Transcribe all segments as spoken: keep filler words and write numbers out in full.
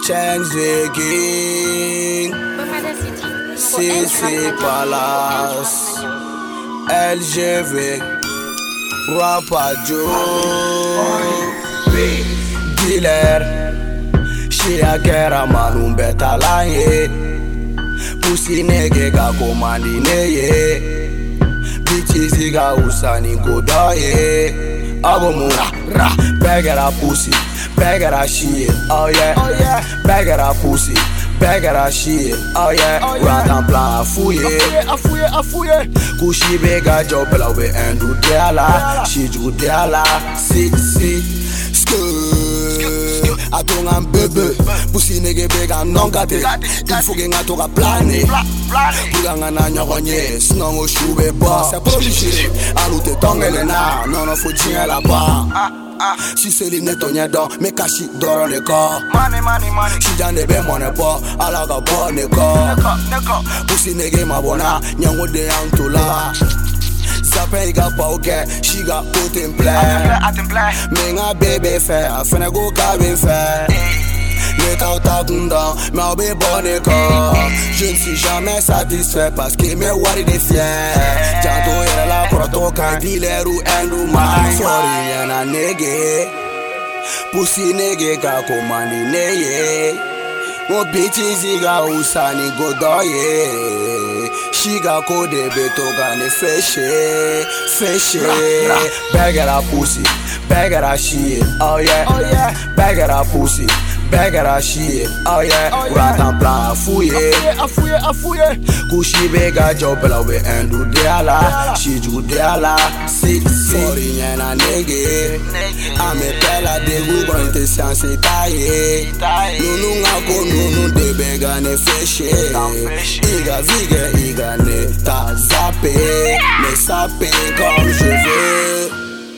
Change the king. Sissi Palace. L G V. Rapa Joe. Dealer. She a kera manu beta laye. Pussy nigga ga komandi neye. Bitches ga usani go daye. Abomu ra bag at a pussy, bag at a shit. Oh yeah, oh yeah, bag at a pussy, bag at a shit. Oh yeah, rat and plan a fouille, a fouille, a fouille. Kushi bega job la we and do deala, she do deala, si si. A ton an bebe, pussy nege bega non gate. Il faut que ngato ga planer. Pulanga na nyoronye, snongo shube ba. C'est pas obligé, alou te tongele na. Non non faut dire là-bas. Si c'est les nettoyer dans, mais cachi dans le corps. Money, money, money. Si j'en ai bien mon pas, à la gaba ne corps. Pussy nege ma bona, nyango de antola. Sapin ga pa ok, she ga put in play. Me nga bébé fait, afin go cabin fait. Le tauta kunda, mais au bé bonne corps. Je ne suis jamais satisfait parce que mes wari des fiers. Janto y'a la protoka, dealer ou endu ma. Sorry yana nege, pussy nege ga komani neye. Mo bitches iga usani go doye. Shiga kode beto gane feshe, feshe. Bag at a pussy, bag at a shit. Oh yeah, oh yeah, bag at a pussy, bag at a shit. Oh yeah, rat and plan a fouille, a fouille, a fouille. Kushi bega job la we and do deala, she do deala. Si si, sorry yana nege. Ame pela de gugu inte sianse taye. Nunu ngako nunu de bega ne feshe. Iga vige iga ne ta zappé, ne sapé comme je veux.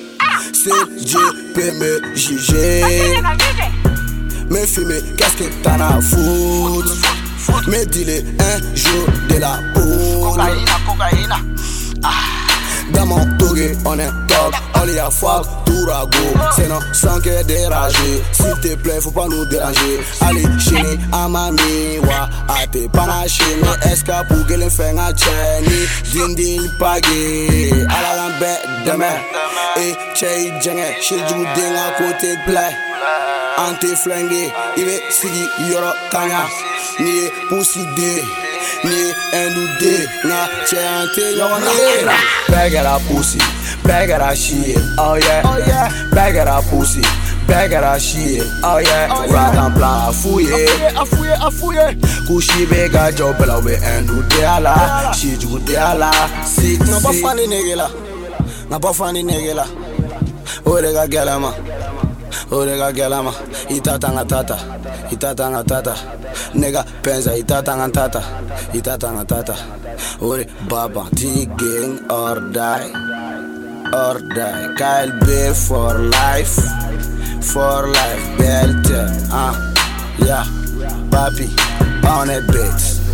Si Dieu peut me juger, me fumer, qu'est-ce que t'en as foutre? Me dis-le un jour de la poudre. Cocaïna, ah. Dans mon toge, on est top, on y a fuck, tour à go. C'est non, sans que déranger. S'il te plaît, faut pas nous déranger. Allez, chérie, à mamie, wa, à tes panaches, mais est-ce que pour que les faire un tchèni, dindin pagé, à la lambette demain. Et tchèi djenge, chez du ding à côté de play. Ante flingué, il est sigi, yoro kanya, ni pussy dé. Ni endu de na chante yonera. Bag at a pussy, bag at a shit. Oh yeah, oh yeah, bag at a pussy, bag at a shit. Oh yeah, rat and plan a fouille, a fouille, a fouille. Kushi bega job la we endu deala, she do deala. Si na ba fani negela, na ba fani negela. Orega galama. Orega gelama, itatanga tata, itatanga tata. Nega penza itatanga tata, itatanga tata. Ore baba, T-gang or die, or die. K L B for life, for life. Belte, ah, yeah, papi, on a bit.